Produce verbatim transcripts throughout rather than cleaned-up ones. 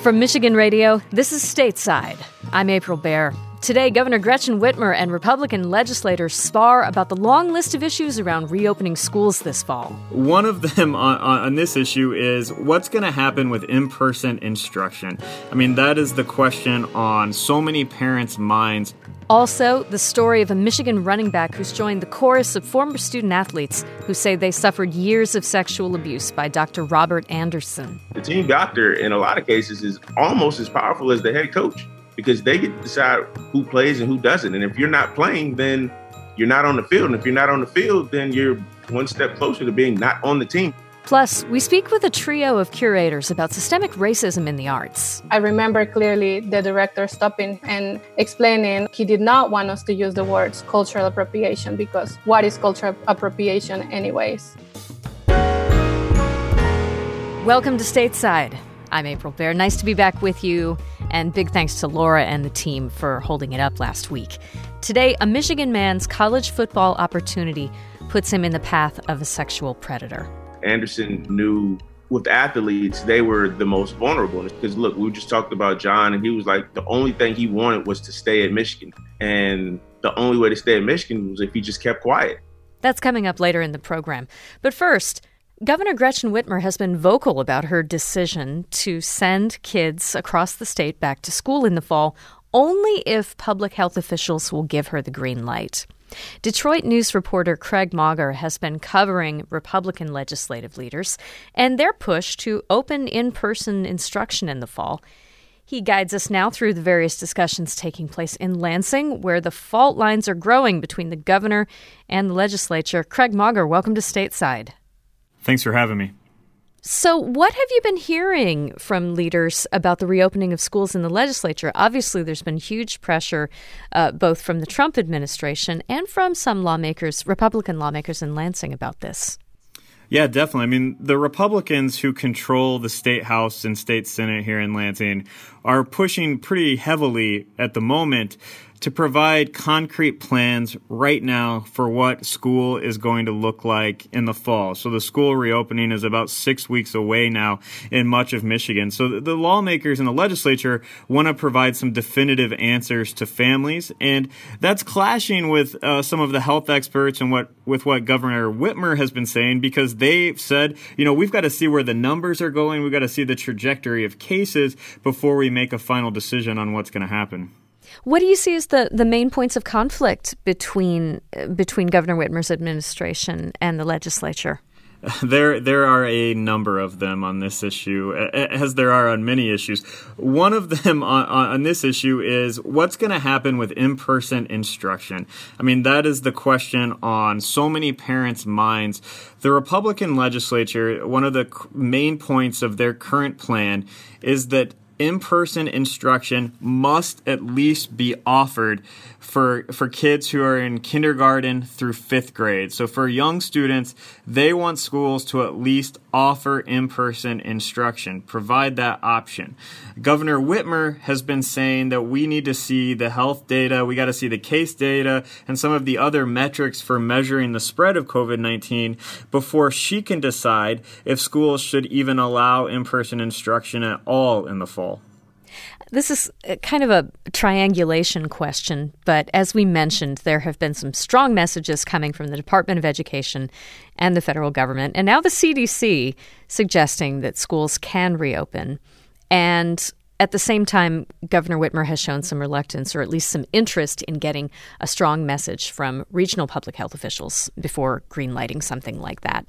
From Michigan Radio, this is Stateside. I'm April Baer. Today, Governor Gretchen Whitmer and Republican legislators spar about the long list of issues around reopening schools this fall. One of them on, on this issue is what's going to happen with in-person instruction. I mean, that is the question on so many parents' minds. Also, the story of a Michigan running back who's joined the chorus of former student athletes who say they suffered years of sexual abuse by Doctor Robert Anderson. The team doctor, in a lot of cases, is almost as powerful as the head coach because they get to decide who plays and who doesn't. And if you're not playing, then you're not on the field. And if you're not on the field, then you're one step closer to being not on the team. Plus, we speak with a trio of curators about systemic racism in the arts. I remember clearly the director stopping and explaining he did not want us to use the words cultural appropriation because what is cultural appropriation anyways? Welcome to Stateside. I'm April Baer. Nice to be back with you, and big thanks to Laura and the team for holding it up last week. Today, a Michigan man's college football opportunity puts him in the path of a sexual predator. Anderson knew with athletes, they were the most vulnerable. Because, look, we just talked about John, and he was like, the only thing he wanted was to stay at Michigan. And the only way to stay at Michigan was if he just kept quiet. That's coming up later in the program. But first, Governor Gretchen Whitmer has been vocal about her decision to send kids across the state back to school in the fall only if public health officials will give her the green light. Detroit News reporter Craig Mauger has been covering Republican legislative leaders and their push to open in-person instruction in the fall. He guides us now through the various discussions taking place in Lansing, where the fault lines are growing between the governor and the legislature. Craig Mauger, welcome to Stateside. Thanks for having me. So what have you been hearing from leaders about the reopening of schools in the legislature? Obviously, there's been huge pressure uh, both from the Trump administration and from some lawmakers, Republican lawmakers in Lansing about this. Yeah, definitely. I mean, the Republicans who control the state house and state senate here in Lansing are pushing pretty heavily at the moment to provide concrete plans right now for what school is going to look like in the fall. So the school reopening is about six weeks away now in much of Michigan. So the, the lawmakers in the legislature want to provide some definitive answers to families, and that's clashing with uh, some of the health experts and what with what Governor Whitmer has been saying, because they've said, you know, we've got to see where the numbers are going. We've got to see the trajectory of cases before we make a final decision on what's going to happen. What do you see as the, the main points of conflict between between Governor Whitmer's administration and the legislature? There there are a number of them on this issue, as there are on many issues. One of them on, on this issue is what's going to happen with in-person instruction. I mean, that is the question on so many parents' minds. The Republican legislature, one of the main points of their current plan is that in-person instruction must at least be offered for for kids who are in kindergarten through fifth grade. So for young students, they want schools to at least offer in-person instruction, provide that option. Governor Whitmer has been saying that we need to see the health data, we got to see the case data, and some of the other metrics for measuring the spread of covid nineteen before she can decide if schools should even allow in-person instruction at all in the fall. This is kind of a triangulation question, but as we mentioned, there have been some strong messages coming from the Department of Education and the federal government, and now the C D C suggesting that schools can reopen. And at the same time, Governor Whitmer has shown some reluctance, or at least some interest, in getting a strong message from regional public health officials before greenlighting something like that.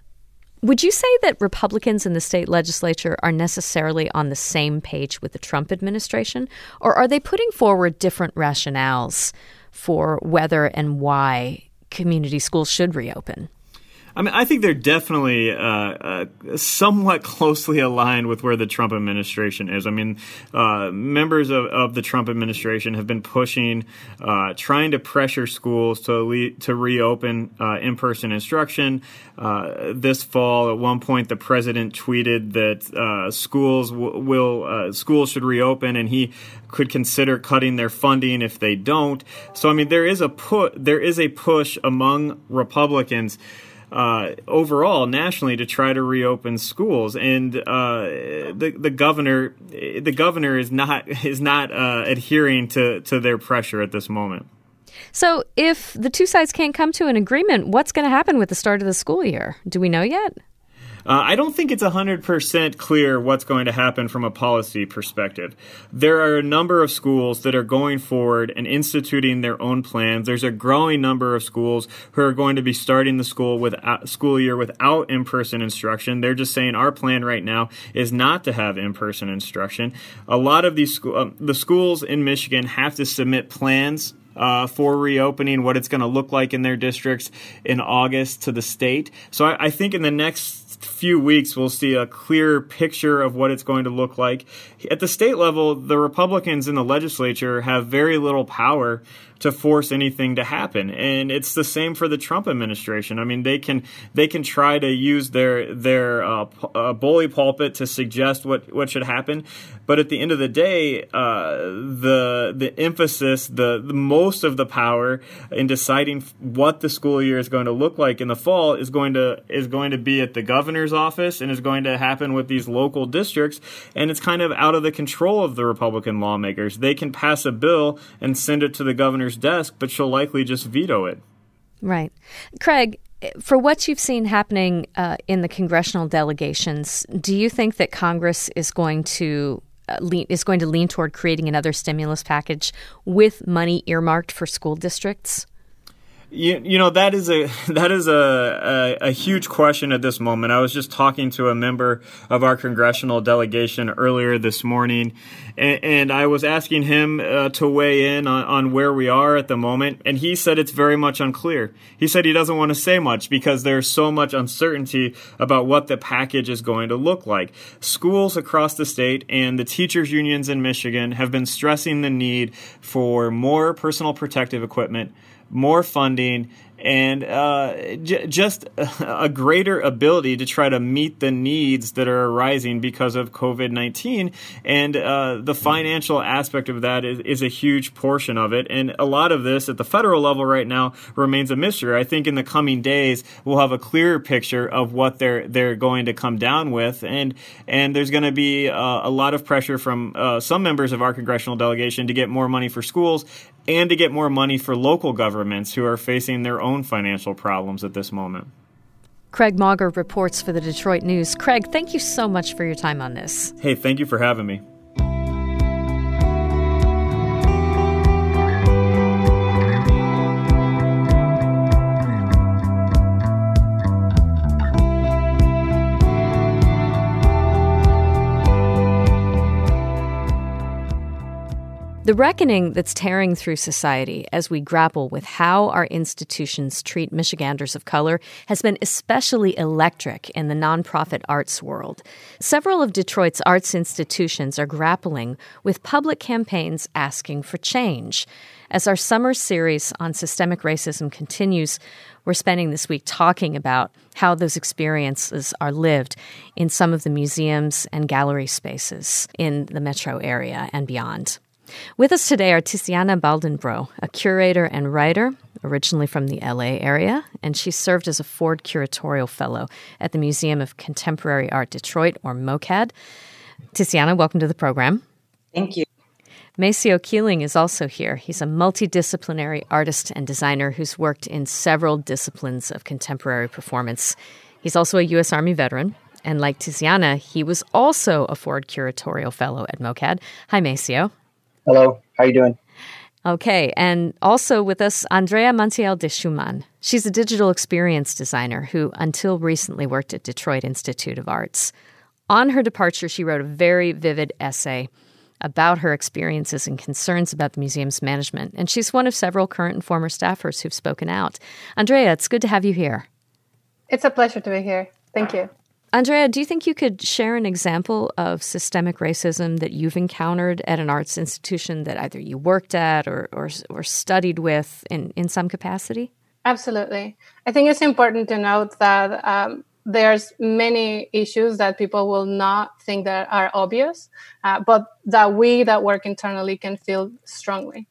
Would you say that Republicans in the state legislature are necessarily on the same page with the Trump administration, or are they putting forward different rationales for whether and why community schools should reopen? I mean, I think they're definitely uh, uh, somewhat closely aligned with where the Trump administration is. I mean, uh, members of, of the Trump administration have been pushing, uh, trying to pressure schools to le- to reopen uh, in-person instruction. Uh, this fall, at one point, the president tweeted that uh, schools w- will uh, schools should reopen, and he could consider cutting their funding if they don't. So, I mean, there is a pu- there is a push among Republicans uh, overall nationally to try to reopen schools. And uh, the the governor the governor is not is not uh, adhering to, to their pressure at this moment. So if the two sides can't come to an agreement, what's going to happen with the start of the school year? Do we know yet? Uh, I don't think it's one hundred percent clear what's going to happen from a policy perspective. There are a number of schools that are going forward and instituting their own plans. There's a growing number of schools who are going to be starting the school without, school year without in-person instruction. They're just saying our plan right now is not to have in-person instruction. A lot of these school, um, the schools in Michigan have to submit plans Uh, for reopening, what it's going to look like in their districts in August to the state. So I, I think in the next few weeks, we'll see a clear picture of what it's going to look like. At the state level, the Republicans in the legislature have very little power to force anything to happen. And it's the same for the Trump administration. I mean, they can they can try to use their their uh, uh, bully pulpit to suggest what, what should happen. But at the end of the day, uh, the the emphasis, the, the most of the power in deciding what the school year is going to look like in the fall is going to is going to be at the governor's office and is going to happen with these local districts. And it's kind of out of the control of the Republican lawmakers. They can pass a bill and send it to the governor's desk, but she'll likely just veto it. Right. Craig, for what you've seen happening uh, in the congressional delegations, do you think that Congress is going to uh, lean, is going to lean toward creating another stimulus package with money earmarked for school districts? You, you know, that is a that is a, a, a huge question at this moment. I was just talking to a member of our congressional delegation earlier this morning, and, and I was asking him uh, to weigh in on, on where we are at the moment, and he said it's very much unclear. He said he doesn't want to say much because there's so much uncertainty about what the package is going to look like. Schools across the state and the teachers' unions in Michigan have been stressing the need for more personal protective equipment, more funding, and uh, j- just a greater ability to try to meet the needs that are arising because of COVID nineteen. And uh, the financial aspect of that is, is a huge portion of it. And a lot of this at the federal level right now remains a mystery. I think in the coming days, we'll have a clearer picture of what they're they're going to come down with. And and there's going to be uh, a lot of pressure from uh, some members of our congressional delegation to get more money for schools and to get more money for local governments who are facing their own financial problems at this moment. Craig Mauger reports for the Detroit News. Craig, thank you so much for your time on this. Hey, thank you for having me. The reckoning that's tearing through society as we grapple with how our institutions treat Michiganders of color has been especially electric in the nonprofit arts world. Several of Detroit's arts institutions are grappling with public campaigns asking for change. As our summer series on systemic racism continues, we're spending this week talking about how those experiences are lived in some of the museums and gallery spaces in the metro area and beyond. With us today are Tiziana Baldenbrough, a curator and writer, originally from the L A area, and she served as a Ford Curatorial Fellow at the Museum of Contemporary Art Detroit, or MoCAD. Tiziana, welcome to the program. Thank you. Maceo Keeling is also here. He's a multidisciplinary artist and designer who's worked in several disciplines of contemporary performance. He's also a U S Army veteran, and like Tiziana, he was also a Ford Curatorial Fellow at MoCAD. Hi, Maceo. Hello, how are you doing? Okay, and also with us, Andrea Montiel de Schumann. She's a digital experience designer who, until recently, worked at Detroit Institute of Arts. On her departure, she wrote a very vivid essay about her experiences and concerns about the museum's management, and she's one of several current and former staffers who've spoken out. Andrea, it's good to have you here. It's a pleasure to be here. Thank you. Andrea, do you think you could share an example of systemic racism that you've encountered at an arts institution that either you worked at or or, or studied with in, in some capacity? Absolutely. I think it's important to note that um, there's many issues that people will not think that are obvious, uh, but that we that work internally can feel strongly.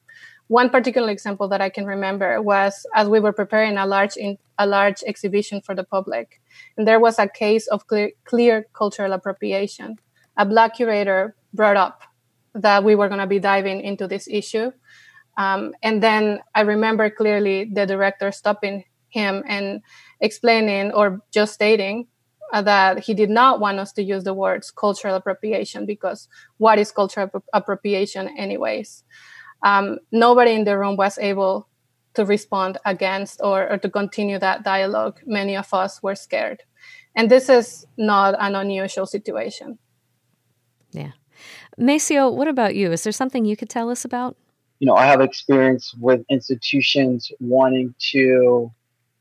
one particular example that I can remember was as we were preparing a large in, a large exhibition for the public, and there was a case of clear, clear cultural appropriation. A Black curator brought up that we were going to be diving into this issue. Um, and then I remember clearly the director stopping him and explaining or just stating uh, that he did not want us to use the words cultural appropriation because what is cultural ap- appropriation anyways? Um, nobody in the room was able to respond against or, or to continue that dialogue. Many of us were scared. And this is not an unusual situation. Yeah. Maceo, what about you? Is there something you could tell us about? You know, I have experience with institutions wanting to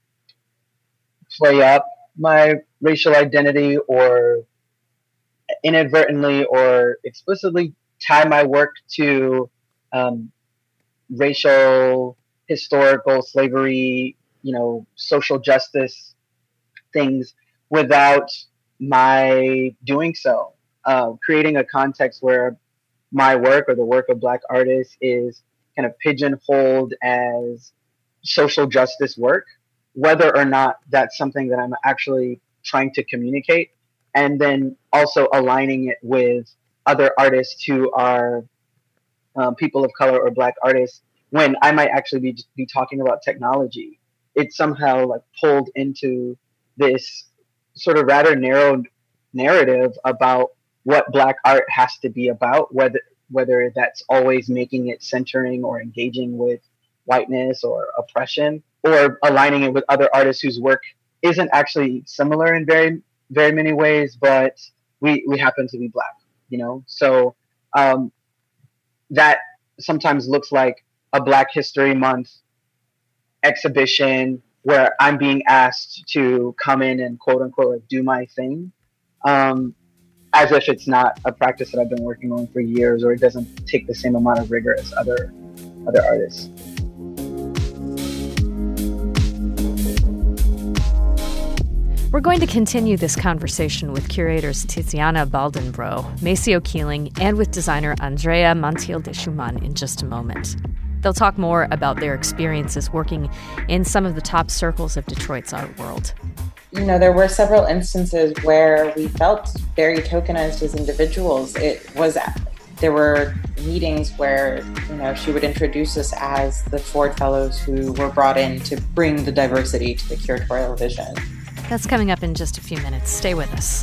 play up my racial identity or inadvertently or explicitly tie my work to um, racial, historical, slavery, you know, social justice things without my doing so. Uh, creating a context where my work or the work of Black artists is kind of pigeonholed as social justice work, whether or not that's something that I'm actually trying to communicate, and then also aligning it with other artists who are um, people of color or Black artists, when I might actually be, be talking about technology. It's somehow like pulled into this sort of rather narrow narrative about what Black art has to be about, whether whether that's always making it centering or engaging with whiteness or oppression, or aligning it with other artists whose work isn't actually similar in very, very many ways, but we, we happen to be Black, you know? So um, that sometimes looks like a Black History Month exhibition where I'm being asked to come in and quote unquote like, do my thing. Um, as if it's not a practice that I've been working on for years, or it doesn't take the same amount of rigor as other other artists. We're going to continue this conversation with curators Tiziana Baldenbrough, Maceo Keeling, and with designer Andrea Montiel de Schumann in just a moment. They'll talk more about their experiences working in some of the top circles of Detroit's art world. You know, there were several instances where we felt very tokenized as individuals. It was, there were meetings where, you know, she would introduce us as the Ford Fellows who were brought in to bring the diversity to the curatorial vision. That's coming up in just a few minutes. Stay with us.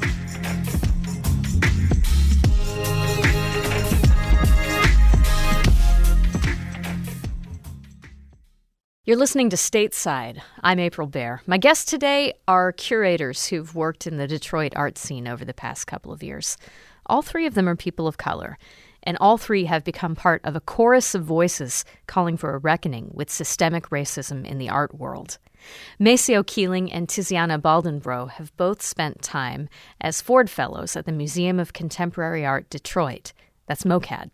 You're listening to Stateside. I'm April Baer. My guests today are curators who've worked in the Detroit art scene over the past couple of years. All three of them are people of color, and all three have become part of a chorus of voices calling for a reckoning with systemic racism in the art world. Maceo Keeling and Tiziana Baldenbrough have both spent time as Ford Fellows at the Museum of Contemporary Art, Detroit. That's MoCAD.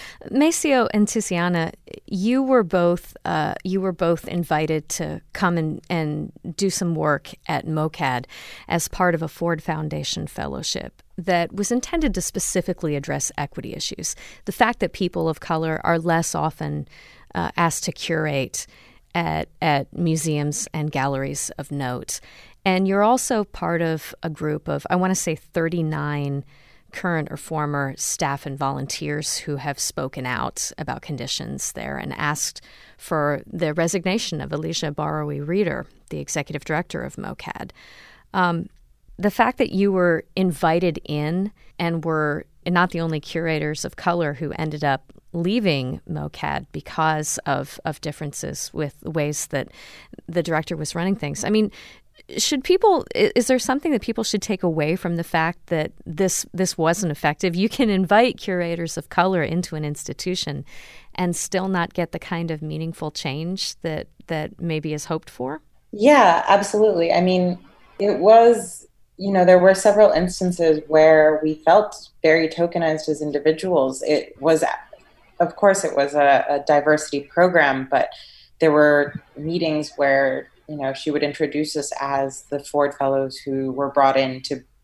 Maceo and Tiziana, you were both uh, you were both invited to come and, and do some work at MoCAD as part of a Ford Foundation fellowship that was intended to specifically address equity issues. The fact that people of color are less often uh, asked to curate at at museums and galleries of note. And you're also part of a group of, I want to say, thirty-nine current or former staff and volunteers who have spoken out about conditions there and asked for the resignation of Alicia Barowie-Reeder, the executive director of MoCAD. Um, the fact that you were invited in and were not the only curators of color who ended up leaving MoCAD because of, of differences with the ways that the director was running things. I mean, should people, is there something that people should take away from the fact that this this wasn't effective? You can invite curators of color into an institution and still not get the kind of meaningful change that, that maybe is hoped for? Yeah, absolutely. I mean, it was, you know, there were several instances where we felt very tokenized as individuals. It was, of course, it was a, a diversity program, but there were meetings where, you know, she would introduce us as the Ford Fellows who were brought in to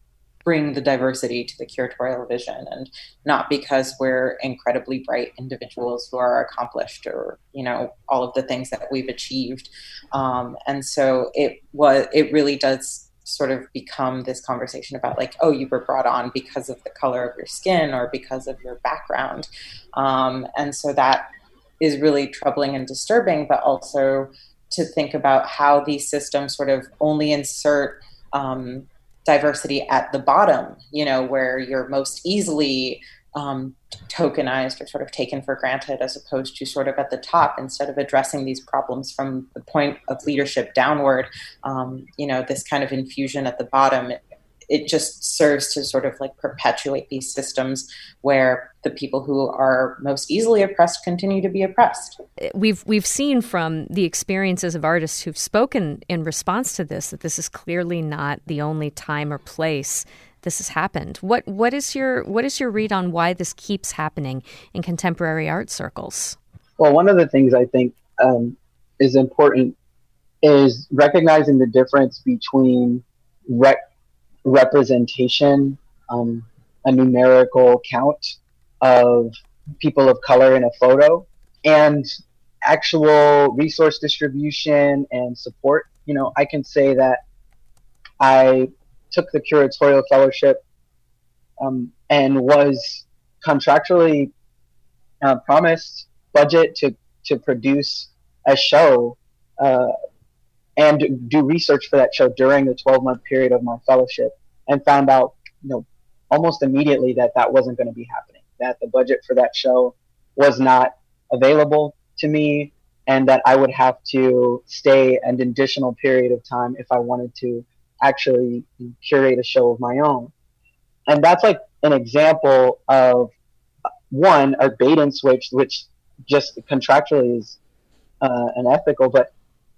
bring the diversity to the curatorial vision, and not because we're incredibly bright individuals who are accomplished or, you know, all of the things that we've achieved. Um, and so it was, it really does sort of become this conversation about like, oh, you were brought on because of the color of your skin or because of your background. Um, and so that is really troubling and disturbing, but also to think about how these systems sort of only insert um, diversity at the bottom, you know, where you're most easily um, tokenized or sort of taken for granted, as opposed to sort of at the top, instead of addressing these problems from the point of leadership downward. Um, you know, this kind of infusion at the bottom, it, it just serves to sort of like perpetuate these systems where the people who are most easily oppressed continue to be oppressed. We've we've seen from the experiences of artists who've spoken in response to this that this is clearly not the only time or place this has happened. What what is your what is your read on why this keeps happening in contemporary art circles? Well, one of the things I think um, is important is recognizing the difference between rec- representation, um, a numerical count of people of color in a photo, and actual resource distribution and support. You know, I can say that I took the curatorial fellowship um, and was contractually uh, promised budget to, to produce a show uh, and do research for that show during the twelve month period of my fellowship, and found out, you know, almost immediately that that wasn't going to be happening, that the budget for that show was not available to me, and that I would have to stay an additional period of time if I wanted to actually curate a show of my own. And that's like an example of, one, a bait and switch, which just contractually is uh, unethical, but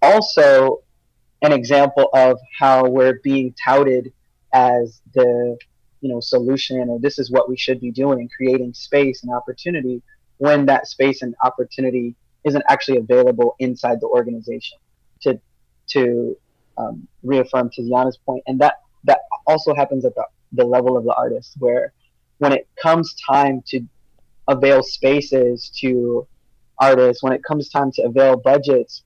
also an example of how we're being touted as the, you know, solution, or this is what we should be doing, creating space and opportunity, when that space and opportunity isn't actually available inside the organization. To to um, reaffirm Tiziana's point, and that that also happens at the, the level of the artist, where when it comes time to avail spaces to artists, when it comes time to avail budgets,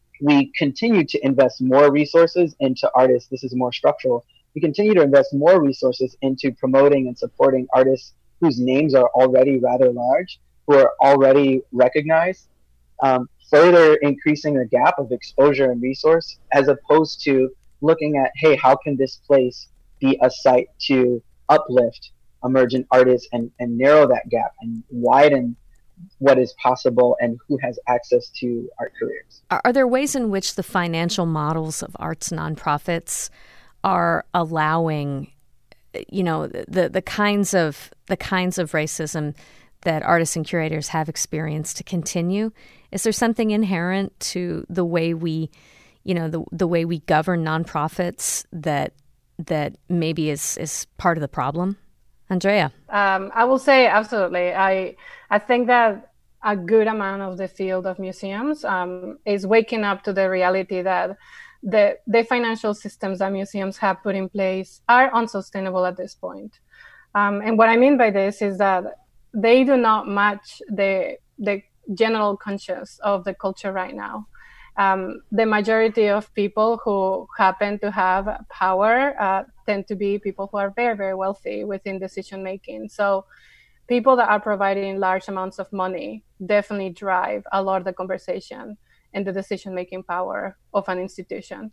we continue to invest more resources into artists. This is more structural. We continue to invest more resources into promoting and supporting artists whose names are already rather large, who are already recognized, um, further increasing the gap of exposure and resource, as opposed to looking at, hey, how can this place be a site to uplift emergent artists and, and narrow that gap and widen what is possible and who has access to art careers. Are, are there ways in which the financial models of arts nonprofits are allowing, you know, the the kinds of the kinds of racism that artists and curators have experienced to continue? Is there something inherent to the way we, you know, the the way we govern nonprofits that that maybe is is part of the problem? Andrea? Um, I will say absolutely. I I think that a good amount of the field of museums um, is waking up to the reality that the the financial systems that museums have put in place are unsustainable at this point. Um, and what I mean by this is that they do not match the the general conscience of the culture right now. Um, the majority of people who happen to have power uh, tend to be people who are very, very wealthy within decision making. So people that are providing large amounts of money definitely drive a lot of the conversation and the decision making power of an institution.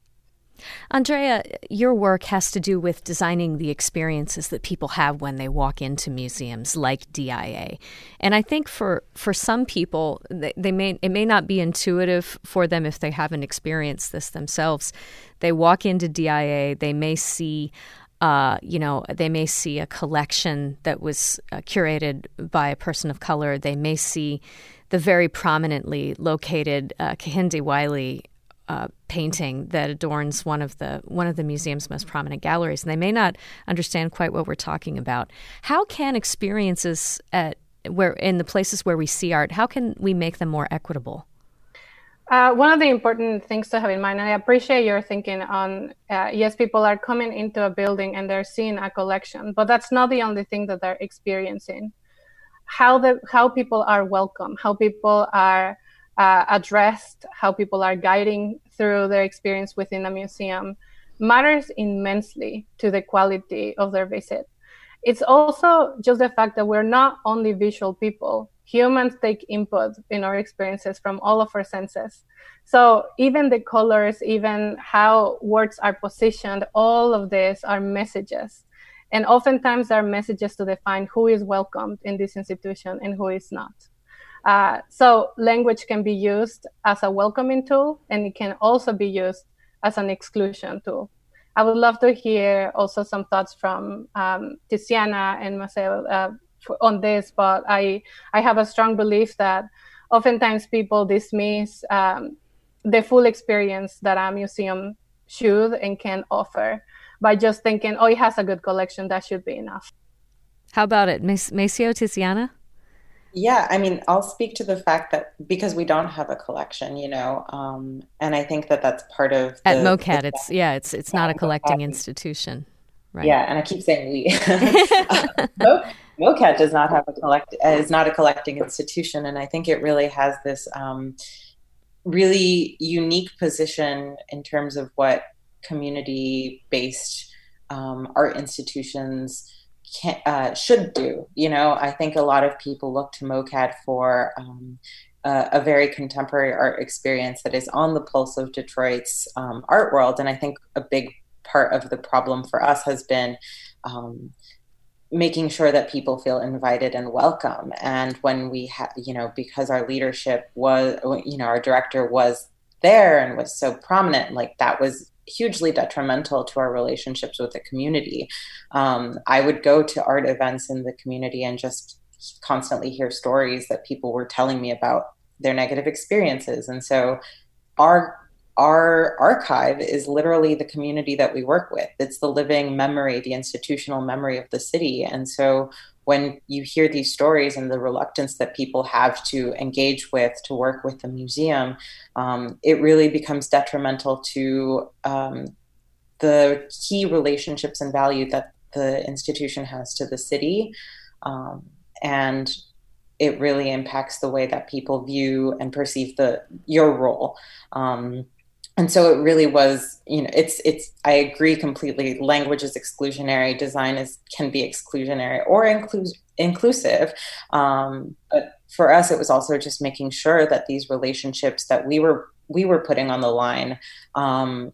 Andrea, your work has to do with designing the experiences that people have when they walk into museums like D I A. And I think for, for some people, they, they may it may not be intuitive for them if they haven't experienced this themselves. They walk into D I A, they may see Uh, you know, they may see a collection that was uh, curated by a person of color. They may see the very prominently located uh, Kehinde Wiley uh, painting that adorns one of the one of the museum's most prominent galleries, and they may not understand quite what we're talking about. How can experiences at where in the places where we see art, how can we make them more equitable? Uh, one of the important things to have in mind, and I appreciate your thinking on, uh, yes, people are coming into a building and they're seeing a collection, but that's not the only thing that they're experiencing. How the how people are welcome, how people are uh, addressed, how people are guiding through their experience within a museum matters immensely to the quality of their visit. It's also just the fact that we're not only visual people. Humans take input in our experiences from all of our senses. So even the colors, even how words are positioned, all of this are messages. And oftentimes there are messages to define who is welcomed in this institution and who is not. Uh, so language can be used as a welcoming tool, and it can also be used as an exclusion tool. I would love to hear also some thoughts from um, Tiziana and Maceo uh, on this, but I, I have a strong belief that oftentimes people dismiss um, the full experience that a museum should and can offer by just thinking, oh, it has a good collection, that should be enough. How about it, Maceo, Tiziana? Yeah, I mean, I'll speak to the fact that because we don't have a collection, you know, um, and I think that that's part of the, at MoCAD. The, it's yeah, it's it's not a collecting institution, right? Yeah, and I keep saying we. uh, MoCAD does not have a collect is not a collecting institution, and I think it really has this um, really unique position in terms of what community-based um, art institutions Can, uh, should do. You know, I think a lot of people look to MoCAD for um, uh, a very contemporary art experience that is on the pulse of Detroit's um, art world. And I think a big part of the problem for us has been um, making sure that people feel invited and welcome. And when we have, you know, because our leadership was, you know, our director was there and was so prominent, like that was hugely detrimental to our relationships with the community. Um, I would go to art events in the community and just constantly hear stories that people were telling me about their negative experiences. And so our our archive is literally the community that we work with. It's the living memory, the institutional memory of the city. And so when you hear these stories and the reluctance that people have to engage with, to work with the museum, um, it really becomes detrimental to um, the key relationships and value that the institution has to the city. Um, and it really impacts the way that people view and perceive the your role. Um, And so it really was, you know, it's, it's, I agree completely. Language is exclusionary, design is, can be exclusionary or inclu- inclusive. Um, but for us, it was also just making sure that these relationships that we were, we were putting on the line um,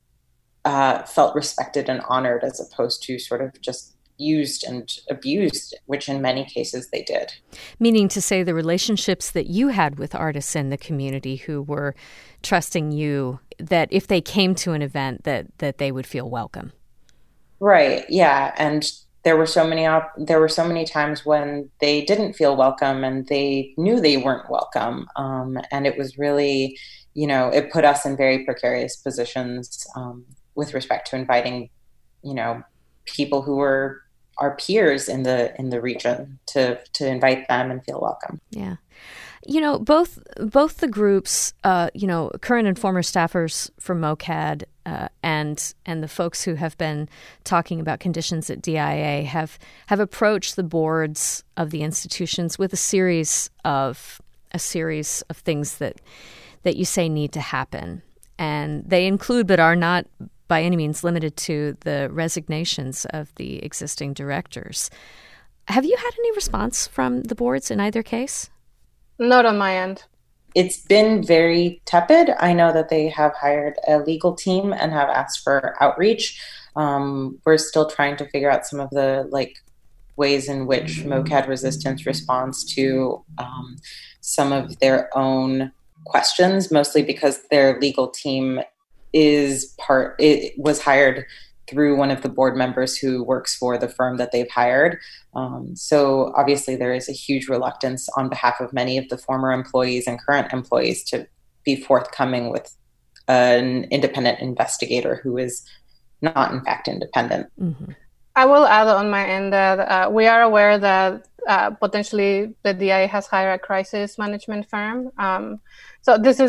uh, felt respected and honored, as opposed to sort of just used and abused, which in many cases they did. Meaning to say the relationships that you had with artists in the community who were trusting you, that if they came to an event that that they would feel welcome. Right. Yeah. And there were so many op- there were so many times when they didn't feel welcome and they knew they weren't welcome. Um, and it was really, you know, it put us in very precarious positions um, with respect to inviting, you know, people who were our peers in the in the region to to invite them and feel welcome. Yeah. You know, both both the groups, uh, you know, current and former staffers from MoCAD uh, and and the folks who have been talking about conditions at D I A have have approached the boards of the institutions with a series of a series of things that that you say need to happen, and they include but are not by any means limited to the resignations of the existing directors. Have you had any response from the boards in either case? Not on my end. It's been very tepid. I know that they have hired a legal team and have asked for outreach. Um, we're still trying to figure out some of the like ways in which MoCAD Resistance responds to um, some of their own questions, mostly because their legal team is part, it was hired through one of the board members who works for the firm that they've hired. Um, so obviously there is a huge reluctance on behalf of many of the former employees and current employees to be forthcoming with an independent investigator who is not in fact independent. Mm-hmm. I will add on my end that uh, we are aware that uh, potentially the D I A has hired a crisis management firm. Um, so this isn't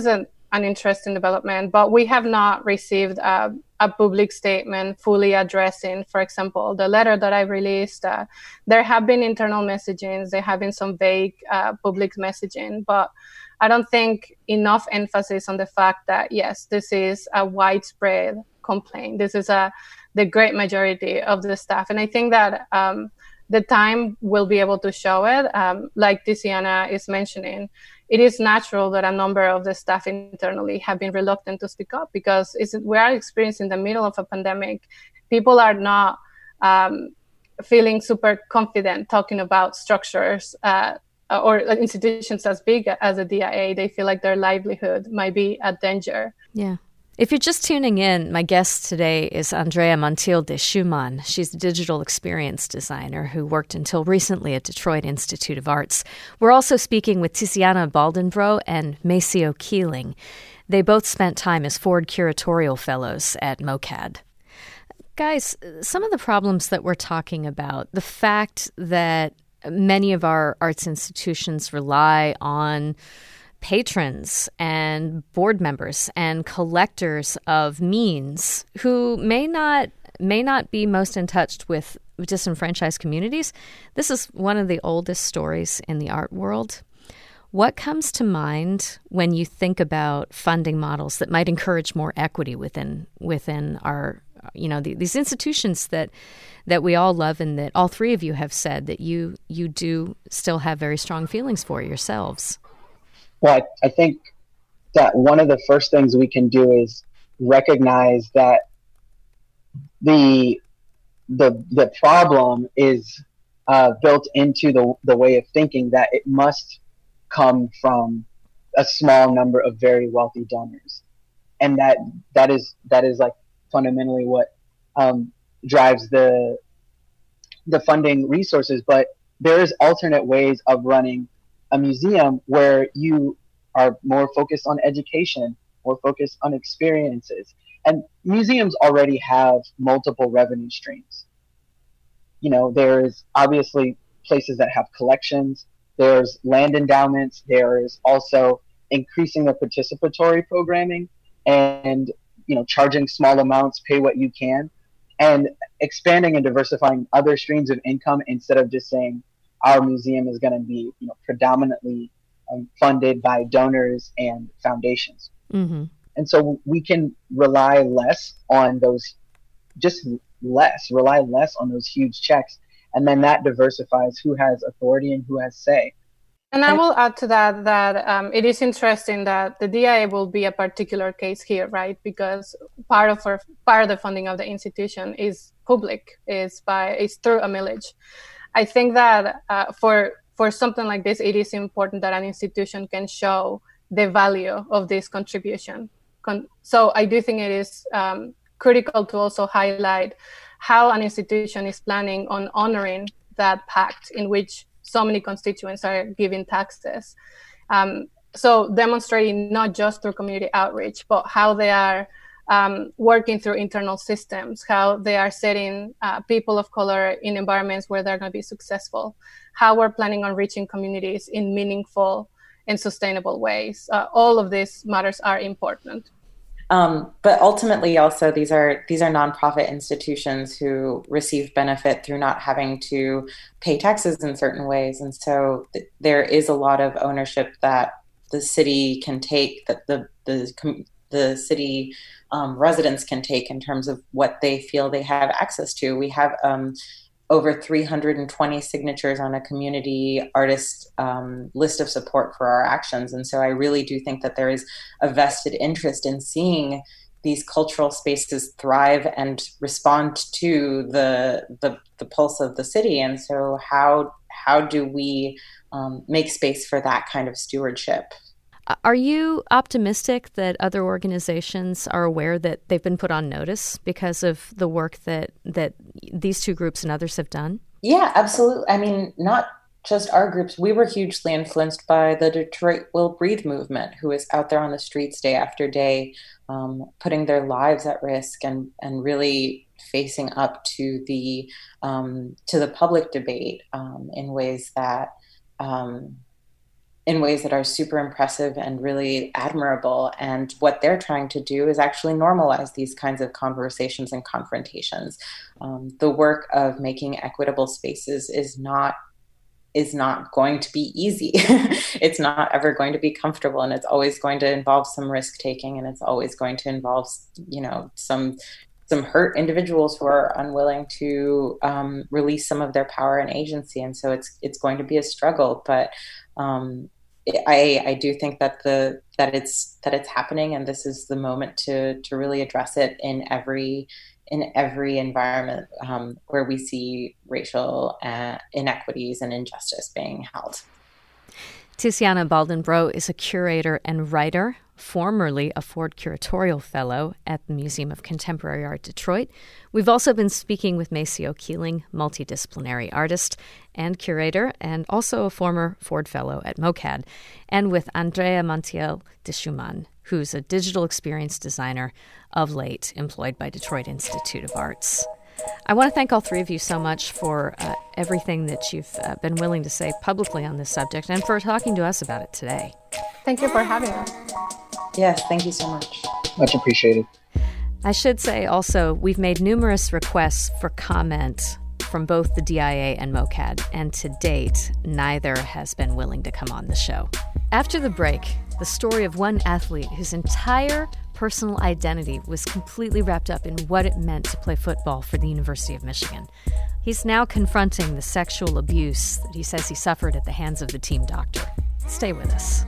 an interesting development, but we have not received a, a public statement fully addressing, for example, the letter that I released. Uh, there have been internal messagings, there have been some vague uh, public messaging, but I don't think enough emphasis on the fact that, yes, this is a widespread complaint. This is a the great majority of the staff. And I think that um, the time will be able to show it. Um, like Tiziana is mentioning, it is natural that a number of the staff internally have been reluctant to speak up because it's, we are experiencing the middle of a pandemic. People are not um, feeling super confident talking about structures uh, or institutions as big as the D I A. They feel like their livelihood might be at danger. Yeah. If you're just tuning in, my guest today is Andrea Montiel de Schumann. She's a digital experience designer who worked until recently at Detroit Institute of Arts. We're also speaking with Tiziana Baldenbro and Maceo Keeling. They both spent time as Ford Curatorial Fellows at MOCAD. Guys, some of the problems that we're talking about, the fact that many of our arts institutions rely on patrons and board members and collectors of means who may not may not be most in touch with disenfranchised communities. This is one of the oldest stories in the art world. What comes to mind when you think about funding models that might encourage more equity within within our, you know, the, these institutions that that we all love and that all three of you have said that you you do still have very strong feelings for yourselves? Well, I, I think that one of the first things we can do is recognize that the the the problem is uh, built into the the way of thinking that it must come from a small number of very wealthy donors, and that that is that is like fundamentally what um, drives the the funding resources. But there is alternate ways of running a museum where you are more focused on education, more focused on experiences. And museums already have multiple revenue streams. You know, there's obviously places that have collections, there's land endowments, there's also increasing the participatory programming and, you know, charging small amounts, pay what you can, and expanding and diversifying other streams of income instead of just saying, our museum is going to be, you know, predominantly um, funded by donors and foundations. Mm-hmm. And so we can rely less on those, just less, rely less on those huge checks. And then that diversifies who has authority and who has say. And I will add to that that um, it is interesting that the D I A will be a particular case here, right? Because part of our, part of the funding of the institution is public, is by is through a millage. I think that uh, for for something like this, it is important that an institution can show the value of this contribution. Con- so I do think it is um, critical to also highlight how an institution is planning on honoring that pact in which so many constituents are giving taxes. Um, so demonstrating not just through community outreach, but how they are Um, working through internal systems, how they are setting uh, people of color in environments where they're going to be successful, how we're planning on reaching communities in meaningful and sustainable ways. Uh, all of these matters are important. Um, but ultimately, also, these are these are nonprofit institutions who receive benefit through not having to pay taxes in certain ways. And so th- there is a lot of ownership that the city can take, that the the com- the city um, residents can take in terms of what they feel they have access to. We have um, over three hundred twenty signatures on a community artist um, list of support for our actions. And so I really do think that there is a vested interest in seeing these cultural spaces thrive and respond to the the, the pulse of the city. And so how how do we um, make space for that kind of stewardship? Are you optimistic that other organizations are aware that they've been put on notice because of the work that, that these two groups and others have done? Yeah, absolutely. I mean, not just our groups. We were hugely influenced by the Detroit Will Breathe movement, who is out there on the streets day after day, um, putting their lives at risk and, and really facing up to the um, to the public debate um, in ways that um, in ways that are super impressive and really admirable. And what they're trying to do is actually normalize these kinds of conversations and confrontations. Um, the work of making equitable spaces is not is not going to be easy. It's not ever going to be comfortable, and it's always going to involve some risk taking, and it's always going to involve, you know, some some hurt individuals who are unwilling to um, release some of their power and agency. And so it's it's going to be a struggle. But um, I I do think that the that it's that it's happening, and this is the moment to to really address it in every in every environment um, where we see racial uh, inequities and injustice being held. Tiziana Baldenbrough is a curator and writer, formerly a Ford Curatorial Fellow at the Museum of Contemporary Art, Detroit. We've also been speaking with Maceo Keeling, multidisciplinary artist and curator, and also a former Ford Fellow at MOCAD, and with Andrea Montiel de Schumann, who's a digital experience designer of late employed by Detroit Institute of Arts. I want to thank all three of you so much for uh, everything that you've uh, been willing to say publicly on this subject and for talking to us about it today. Thank you for having us. Yes, thank you so much. Much appreciated. I should say also, we've made numerous requests for comment from both the D I A and MOCAD, and to date, neither has been willing to come on the show. After the break, the story of one athlete whose entire personal identity was completely wrapped up in what it meant to play football for the University of Michigan. He's now confronting the sexual abuse that he says he suffered at the hands of the team doctor. Stay with us.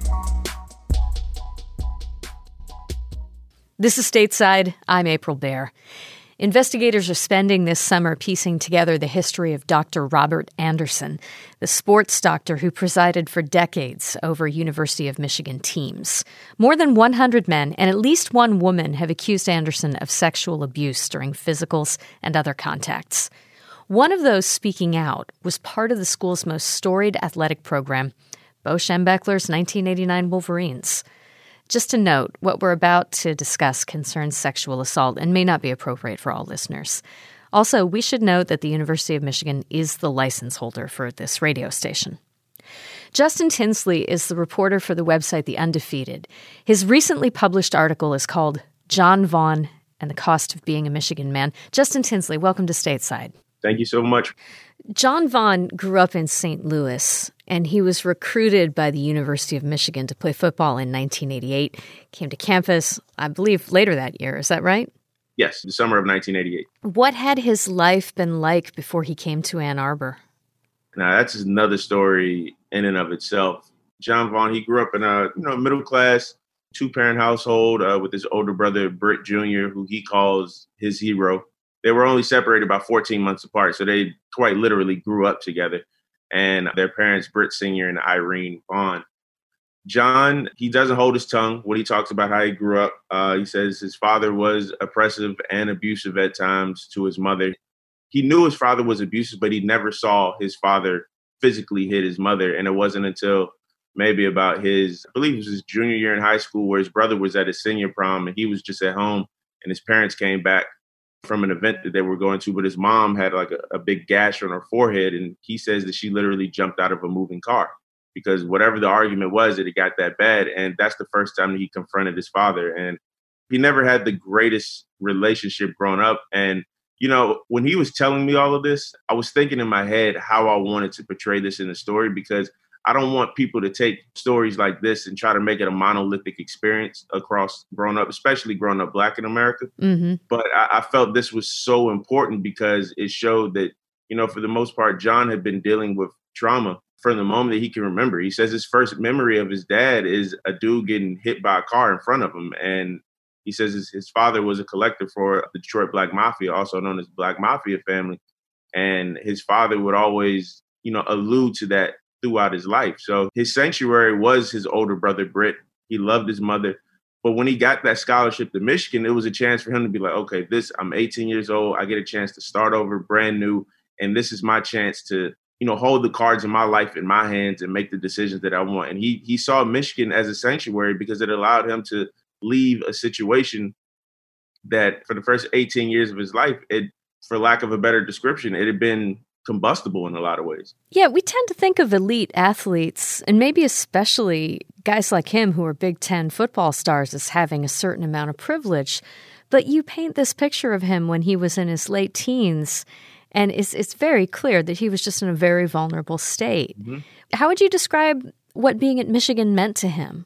This is Stateside. I'm April Baer. Investigators are spending this summer piecing together the history of Doctor Robert Anderson, the sports doctor who presided for decades over University of Michigan teams. More than one hundred men and at least one woman have accused Anderson of sexual abuse during physicals and other contacts. One of those speaking out was part of the school's most storied athletic program, Bo Schembechler's nineteen eighty-nine Wolverines. Just to note, what we're about to discuss concerns sexual assault and may not be appropriate for all listeners. Also, we should note that the University of Michigan is the license holder for this radio station. Justin Tinsley is the reporter for the website The Undefeated. His recently published article is called John Vaughn and the Cost of Being a Michigan Man. Justin Tinsley, welcome to Stateside. Thank you so much. John Vaughn grew up in Saint Louis, and he was recruited by the University of Michigan to play football in nineteen eighty-eight. Came to campus, I believe, later that year. Is that right? Yes, the summer of nineteen eighty-eight. What had his life been like before he came to Ann Arbor? Now, that's another story in and of itself. John Vaughn, he grew up in a you know middle-class, two-parent household uh, with his older brother, Britt Junior, who he calls his hero. They were only separated about fourteen months apart, so they quite literally grew up together. And their parents, Britt Senior and Irene Vaughn. John, he doesn't hold his tongue when he talks about how he grew up. Uh, he says his father was oppressive and abusive at times to his mother. He knew his father was abusive, but he never saw his father physically hit his mother. And it wasn't until maybe about his, I believe it was his junior year in high school, where his brother was at his senior prom and he was just at home and his parents came back from an event that they were going to, but his mom had like a, a big gash on her forehead. And he says that she literally jumped out of a moving car because whatever the argument was, that it got that bad. And that's the first time that he confronted his father. And he never had the greatest relationship growing up. And, you know, when he was telling me all of this, I was thinking in my head how I wanted to portray this in the story, because I don't want people to take stories like this and try to make it a monolithic experience across growing up, especially growing up Black in America. Mm-hmm. But I, I felt this was so important because it showed that, you know, for the most part, John had been dealing with trauma from the moment that he can remember. He says his first memory of his dad is a dude getting hit by a car in front of him. And he says his, his father was a collector for the Detroit Black Mafia, also known as Black Mafia family. And his father would always, you know, allude to that throughout his life. So his sanctuary was his older brother, Britt. He loved his mother. But when he got that scholarship to Michigan, it was a chance for him to be like, okay, this, I'm eighteen years old. I get a chance to start over brand new. And this is my chance to, you know, hold the cards in my life in my hands and make the decisions that I want. And he, he saw Michigan as a sanctuary because it allowed him to leave a situation that for the first eighteen years of his life, it, for lack of a better description, it had been combustible in a lot of ways. Yeah, we tend to think of elite athletes, and maybe especially guys like him who are Big Ten football stars, as having a certain amount of privilege. But you paint this picture of him when he was in his late teens, and it's, it's very clear that he was just in a very vulnerable state. Mm-hmm. How would you describe what being at Michigan meant to him?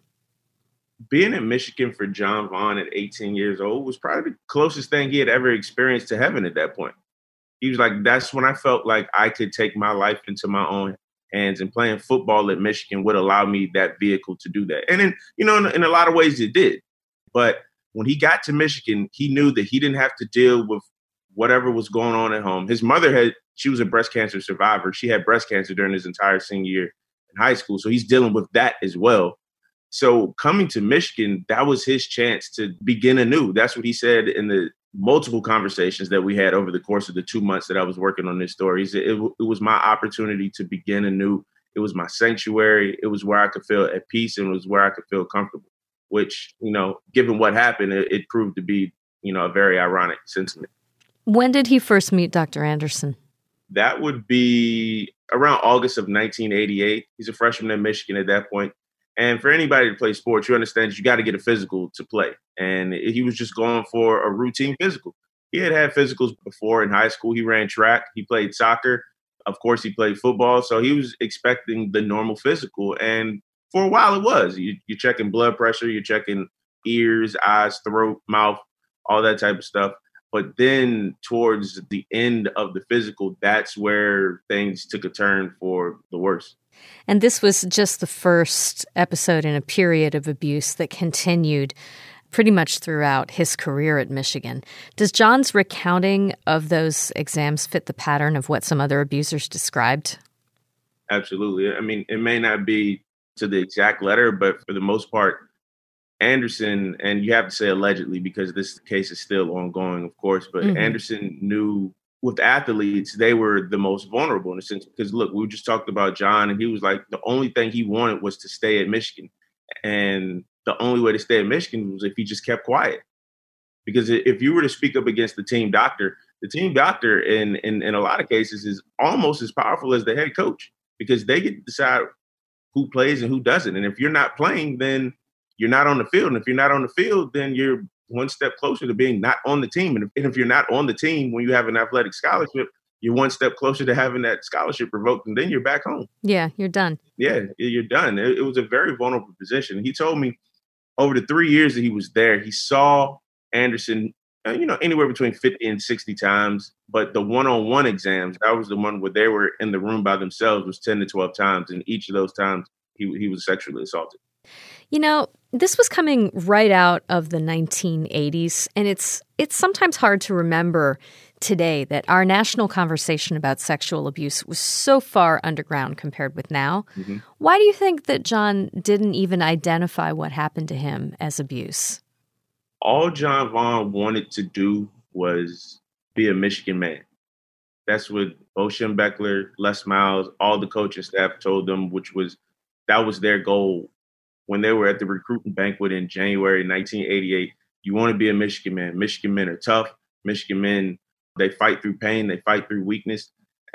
Being at Michigan for John Vaughn at eighteen years old was probably the closest thing he had ever experienced to heaven at that point. He was like, that's when I felt like I could take my life into my own hands, and playing football at Michigan would allow me that vehicle to do that. And in, you know, in, in a lot of ways it did. But when he got to Michigan, he knew that he didn't have to deal with whatever was going on at home. His mother had, she was a breast cancer survivor. She had breast cancer during his entire senior year in high school. So he's dealing with that as well. So coming to Michigan, that was his chance to begin anew. That's what he said in the multiple conversations that we had over the course of the two months that I was working on this story. He said, it, it was my opportunity to begin anew. It was my sanctuary. It was where I could feel at peace, and it was where I could feel comfortable, which, you know, given what happened, it, it proved to be, you know, a very ironic sentiment. When did he first meet Doctor Anderson? That would be around August of nineteen eighty-eight. He's a freshman in Michigan at that point. And for anybody to play sports, you understand that you got to get a physical to play. And he was just going for a routine physical. He had had physicals before in high school. He ran track. He played soccer. Of course, he played football. So he was expecting the normal physical. And for a while it was. You, you're checking blood pressure. You're checking ears, eyes, throat, mouth, all that type of stuff. But then towards the end of the physical, that's where things took a turn for the worse. And this was just the first episode in a period of abuse that continued pretty much throughout his career at Michigan. Does John's recounting of those exams fit the pattern of what some other abusers described? Absolutely. I mean, it may not be to the exact letter, but for the most part, Anderson, and you have to say allegedly because this case is still ongoing, of course, but mm-hmm. Anderson knew with athletes, they were the most vulnerable in a sense, because look, we just talked about John, and he was like, the only thing he wanted was to stay at Michigan. And the only way to stay at Michigan was if he just kept quiet. Because if you were to speak up against the team doctor, the team doctor in, in, in a lot of cases is almost as powerful as the head coach, because they get to decide who plays and who doesn't. And if you're not playing, then you're not on the field. And if you're not on the field, then you're one step closer to being not on the team. And if, and if you're not on the team when you have an athletic scholarship, you're one step closer to having that scholarship revoked, and then you're back home. Yeah, you're done. Yeah, you're done. It, it was a very vulnerable position. He told me over the three years that he was there, he saw Anderson, you know, anywhere between fifty and sixty times. But the one-on-one exams, that was the one where they were in the room by themselves, was ten to twelve times. And each of those times, he he was sexually assaulted. You know, this was coming right out of the nineteen eighties, and it's it's sometimes hard to remember today that our national conversation about sexual abuse was so far underground compared with now. Mm-hmm. Why do you think that John didn't even identify what happened to him as abuse? All John Vaughn wanted to do was be a Michigan man. That's what Bo Schembechler, Les Miles, all the coaching staff told them, which was that was their goal. When they were at the recruiting banquet in January nineteen eighty-eight, you want to be a Michigan man. Michigan men are tough. Michigan men, they fight through pain. They fight through weakness.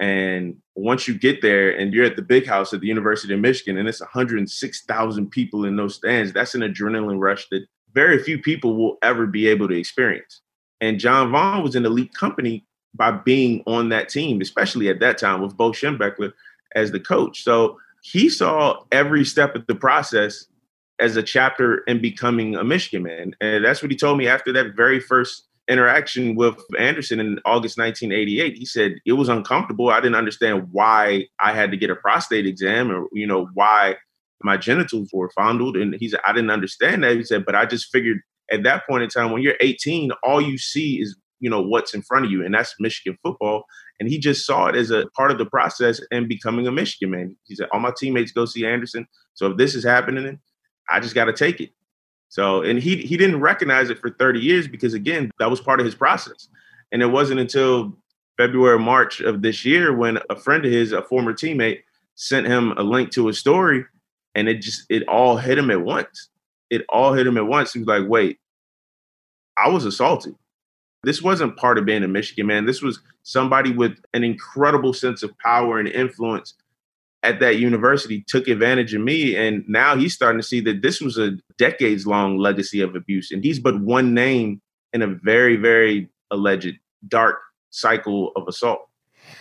And once you get there and you're at the big house at the University of Michigan, and it's one hundred six thousand people in those stands, that's an adrenaline rush that very few people will ever be able to experience. And John Vaughn was in elite company by being on that team, especially at that time with Bo Schembechler as the coach. So he saw every step of the process as a chapter in becoming a Michigan man. And that's what he told me after that very first interaction with Anderson in August nineteen eighty-eight. He said it was uncomfortable. I didn't understand why I had to get a prostate exam, or, you know, why my genitals were fondled. And he said, I didn't understand that. He said, but I just figured at that point in time, when you're eighteen, all you see is, you know, what's in front of you. And that's Michigan football. And he just saw it as a part of the process and becoming a Michigan man. He said, all my teammates go see Anderson. So if this is happening, I just got to take it. So, and he he didn't recognize it for thirty years because, again, that was part of his process. And it wasn't until February, March of this year when a friend of his, a former teammate, sent him a link to his story, and it just, it all hit him at once. It all hit him at once. He was like, wait, I was assaulted. This wasn't part of being a Michigan man. This was somebody with an incredible sense of power and influence at that university, took advantage of me. And now he's starting to see that this was a decades long legacy of abuse. And he's but one name in a very, very alleged dark cycle of assault.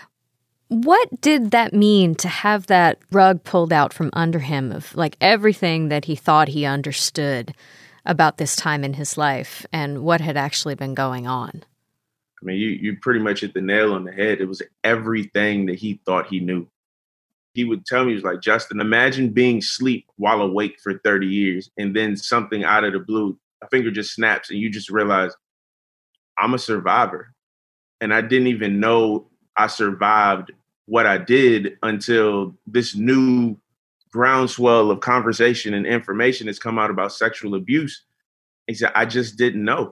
What did that mean to have that rug pulled out from under him of like everything that he thought he understood about this time in his life and what had actually been going on? I mean, you, you pretty much hit the nail on the head. It was everything that he thought he knew. He would tell me, he was like, Justin, imagine being asleep while awake for thirty years and then something out of the blue, a finger just snaps and you just realize I'm a survivor. And I didn't even know I survived what I did until this new groundswell of conversation and information has come out about sexual abuse. He said, I just didn't know.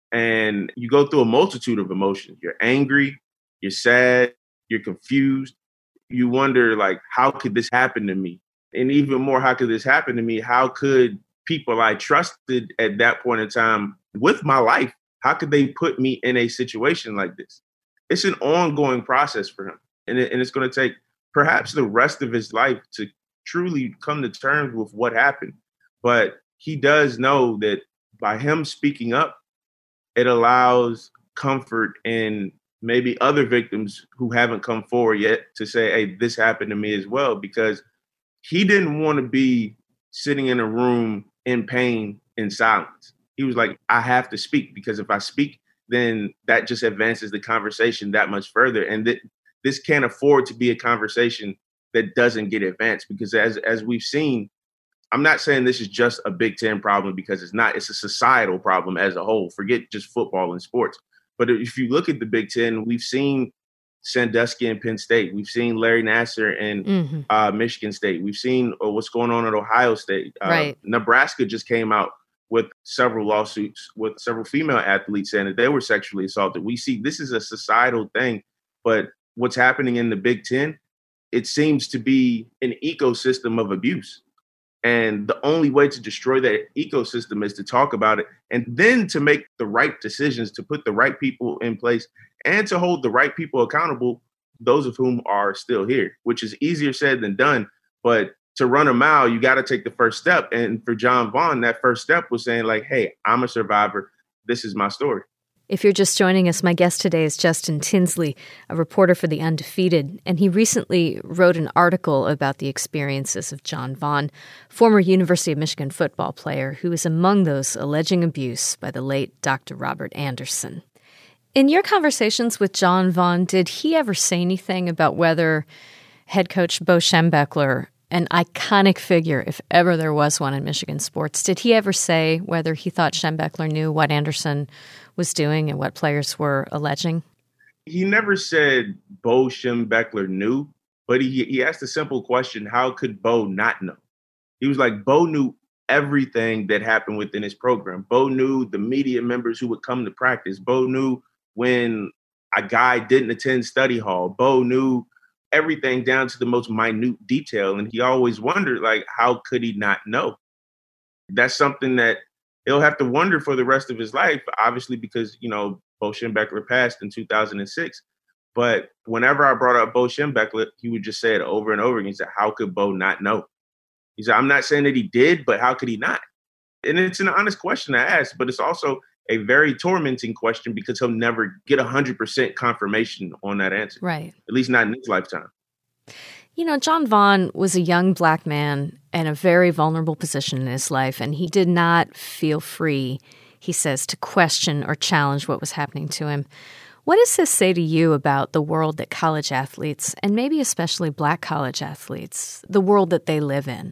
And you go through a multitude of emotions. You're angry, you're sad, you're confused. You wonder, like, how could this happen to me? And even more, how could this happen to me? How could people I trusted at that point in time with my life, how could they put me in a situation like this? It's an ongoing process for him. And, it, and it's going to take perhaps the rest of his life to truly come to terms with what happened. But he does know that by him speaking up, it allows comfort in maybe other victims who haven't come forward yet to say, hey, this happened to me as well, because he didn't want to be sitting in a room in pain in silence. He was like, I have to speak, because if I speak, then that just advances the conversation that much further. And th- this can't afford to be a conversation that doesn't get advanced, because as, as we've seen, I'm not saying this is just a Big Ten problem, because it's not. It's a societal problem as a whole. Forget just football and sports. But if you look at the Big Ten, we've seen Sandusky in Penn State. We've seen Larry Nassar in mm-hmm. uh, Michigan State. We've seen uh, what's going on at Ohio State. Uh, right. Nebraska just came out with several lawsuits with several female athletes saying that they were sexually assaulted. We see this is a societal thing. But what's happening in the Big Ten, it seems to be an ecosystem of abuse. And the only way to destroy that ecosystem is to talk about it, and then to make the right decisions, to put the right people in place, and to hold the right people accountable, those of whom are still here, which is easier said than done. But to run a mile, you got to take the first step. And for John Vaughn, that first step was saying, like, hey, I'm a survivor. This is my story. If you're just joining us, my guest today is Justin Tinsley, a reporter for The Undefeated, and he recently wrote an article about the experiences of John Vaughn, former University of Michigan football player who was among those alleging abuse by the late Doctor Robert Anderson. In your conversations with John Vaughn, did he ever say anything about whether head coach Bo Schembechler, an iconic figure, if ever there was one in Michigan sports, did he ever say whether he thought Schembechler knew what Anderson was doing and what players were alleging? He never said Bo Schembechler knew, but he, he asked a simple question, how could Bo not know? He was like, Bo knew everything that happened within his program. Bo knew the media members who would come to practice. Bo knew when a guy didn't attend study hall. Bo knew everything down to the most minute detail. And he always wondered, like, how could he not know? That's something that he'll have to wonder for the rest of his life, obviously, because, you know, Bo Schembechler passed in two thousand six. But whenever I brought up Bo Schembechler, he would just say it over and over again. He said, how could Bo not know? He said, I'm not saying that he did, but how could he not? And it's an honest question to ask, but it's also a very tormenting question because he'll never get one hundred percent confirmation on that answer. Right. At least not in his lifetime. You know, John Vaughn was a young black man in a very vulnerable position in his life, and he did not feel free, he says, to question or challenge what was happening to him. What does this say to you about the world that college athletes, and maybe especially black college athletes, the world that they live in?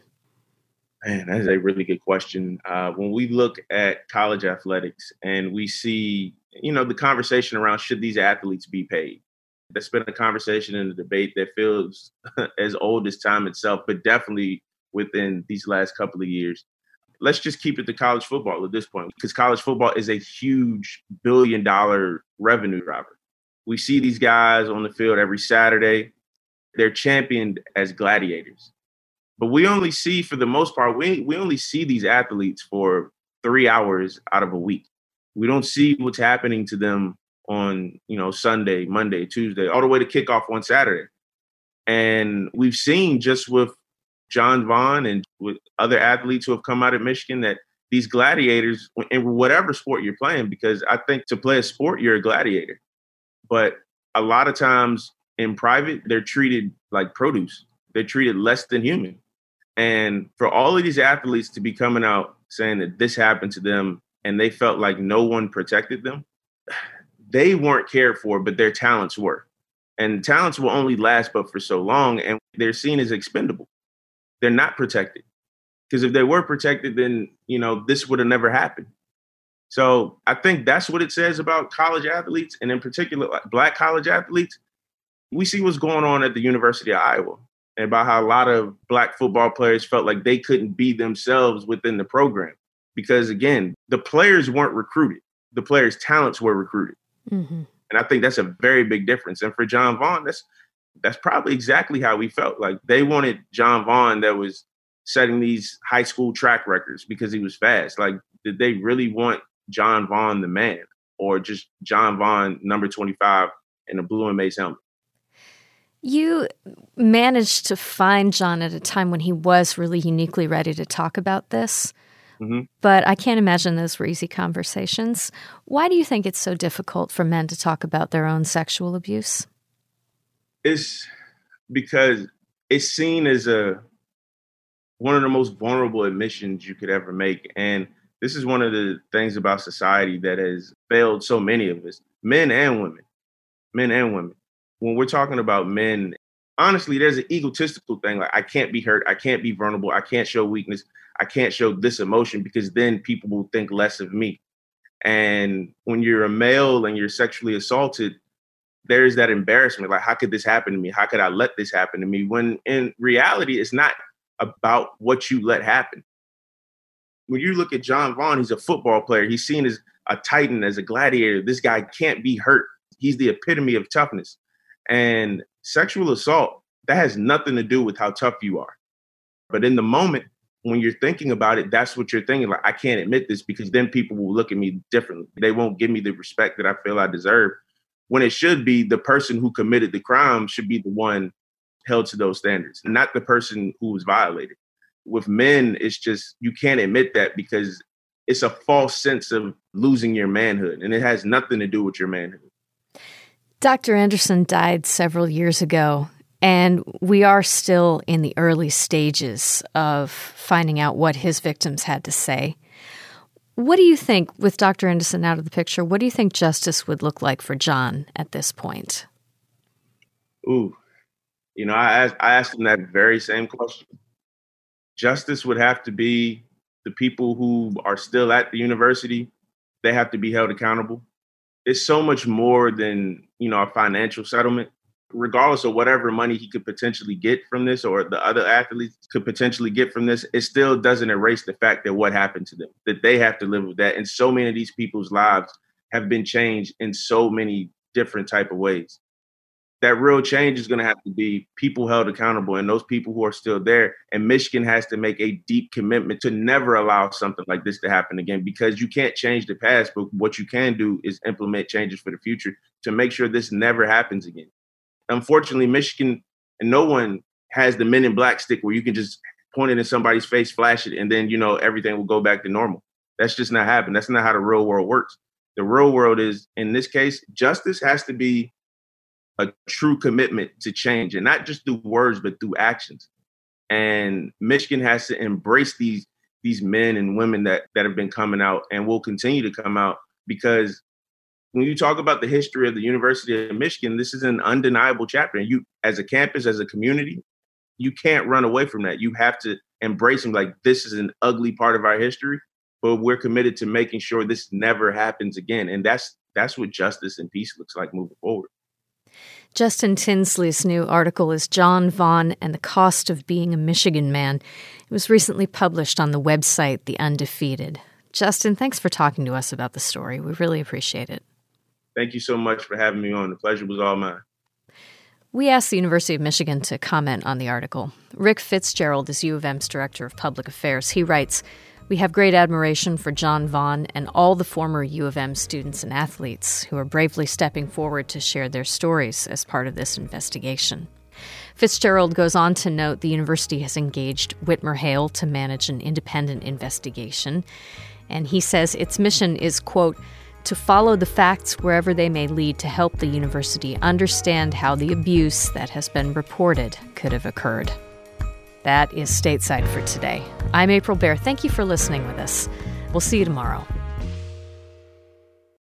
Man, that is a really good question. Uh, when we look at college athletics and we see, you know, the conversation around should these athletes be paid? That's been a conversation and a debate that feels as old as time itself, but definitely within these last couple of years. Let's just keep it to college football at this point, because college football is a huge billion dollar revenue driver. We see these guys on the field every Saturday. They're championed as gladiators. But we only see, for the most part, we we only see these athletes for three hours out of a week. We don't see what's happening to them on, you know, Sunday, Monday, Tuesday, all the way to kickoff on Saturday. And we've seen just with John Vaughn and with other athletes who have come out of Michigan that these gladiators, in whatever sport you're playing, because I think to play a sport, you're a gladiator. But a lot of times in private, they're treated like produce. They're treated less than human. And for all of these athletes to be coming out saying that this happened to them and they felt like no one protected them, they weren't cared for, but their talents were. And talents will only last but for so long, and they're seen as expendable. They're not protected. Because if they were protected, then, you know, this would have never happened. So I think that's what it says about college athletes, and in particular, like Black college athletes. We see what's going on at the University of Iowa and about how a lot of Black football players felt like they couldn't be themselves within the program. Because, again, the players weren't recruited. The players' talents were recruited. Mm-hmm. And I think that's a very big difference. And for John Vaughn, that's that's probably exactly how we felt. Like they wanted John Vaughn that was setting these high school track records because he was fast. Like, did they really want John Vaughn the man, or just John Vaughn number twenty-five in a blue and maize helmet? You managed to find John at a time when he was really uniquely ready to talk about this. Mm-hmm. But I can't imagine those were easy conversations. Why do you think it's so difficult for men to talk about their own sexual abuse? It's because it's seen as a one of the most vulnerable admissions you could ever make. And this is one of the things about society that has failed so many of us, men and women, men and women. When we're talking about men, honestly, there's an egotistical thing. Like, I can't be hurt. I can't be vulnerable. I can't show weakness. I can't show this emotion because then people will think less of me. And when you're a male and you're sexually assaulted, there's that embarrassment. Like, how could this happen to me? How could I let this happen to me? When in reality, it's not about what you let happen. When you look at John Vaughn, he's a football player. He's seen as a titan, as a gladiator. This guy can't be hurt. He's the epitome of toughness. And sexual assault, that has nothing to do with how tough you are. But in the moment, when you're thinking about it, that's what you're thinking. Like, I can't admit this because then people will look at me differently. They won't give me the respect that I feel I deserve. When it should be the person who committed the crime should be the one held to those standards, not the person who was violated. With men, it's just, you can't admit that because it's a false sense of losing your manhood, and it has nothing to do with your manhood. Doctor Anderson died several years ago, and we are still in the early stages of finding out what his victims had to say. What do you think, with Doctor Anderson out of the picture, what do you think justice would look like for John at this point? Ooh, you know, I asked, I asked him that very same question. Justice would have to be the people who are still at the university. They have to be held accountable. It's so much more than, you know, a financial settlement. Regardless of whatever money he could potentially get from this or the other athletes could potentially get from this, it still doesn't erase the fact that what happened to them, that they have to live with that. And so many of these people's lives have been changed in so many different type of ways. That real change is going to have to be people held accountable, and those people who are still there. And Michigan has to make a deep commitment to never allow something like this to happen again, because you can't change the past, but what you can do is implement changes for the future to make sure this never happens again. Unfortunately, Michigan, and no one has the Men in Black stick where you can just point it in somebody's face, flash it, and then, you know, everything will go back to normal. That's just not happening. That's not how the real world works. The real world is, in this case, justice has to be a true commitment to change, and not just through words, but through actions. And Michigan has to embrace these these men and women that, that have been coming out and will continue to come out, because when you talk about the history of the University of Michigan, this is an undeniable chapter. And you, as a campus, as a community, you can't run away from that. You have to embrace them like this is an ugly part of our history, but we're committed to making sure this never happens again. And that's that's what justice and peace looks like moving forward. Justin Tinsley's new article is John Vaughn and the Cost of Being a Michigan Man. It was recently published on the website The Undefeated. Justin, thanks for talking to us about the story. We really appreciate it. Thank you so much for having me on. The pleasure was all mine. We asked the University of Michigan to comment on the article. Rick Fitzgerald is U of M's Director of Public Affairs. He writes, We have great admiration for John Vaughn and all the former U of M students and athletes who are bravely stepping forward to share their stories as part of this investigation. Fitzgerald goes on to note the university has engaged Whitmer-Hale to manage an independent investigation, and he says its mission is, quote, to follow the facts wherever they may lead to help the university understand how the abuse that has been reported could have occurred. That is Stateside for today. I'm April Baer. Thank you for listening with us. We'll see you tomorrow.